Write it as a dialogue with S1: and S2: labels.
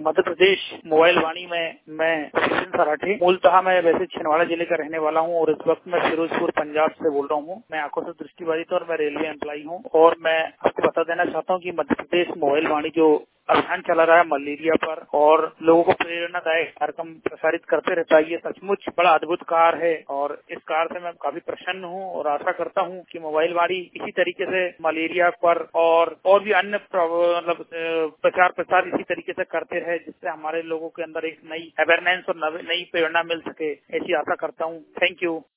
S1: Madhya Pradesh mobile वाणी में मैं सचिन सराठी। मूलतः मैं वैसे छिंदवाड़ा जिले का रहने वाला हूं और इस वक्त मैं फिरोजपुर पंजाब से बोल रहा हूं। मैं आंखों से दृष्टिबाधित और मैं रेलवे एम्प्लॉई हूं और मैं आपको बता देना चाहता हूं कि मध्य प्रदेश मोबाइल वाणी जो अभियान चला रहा है मलेरिया पर और लोगों को प्रेरणादायक कार्यक्रम प्रसारित करते रहता है, ये सचमुच बड़ा अद्भुत कार्य है और इस कार्य से मैं काफी प्रसन्न हूं और आशा करता हूं कि मोबाइल वाणी इसी तरीके से मलेरिया पर और भी अन्य मतलब प्रचार प्रसार इसी तरीके से करते रहे, जिससे हमारे लोगों के अंदर एक नई अवेयरनेस और नई प्रेरणा मिल सके, ऐसी आशा करता हूं। Thank you.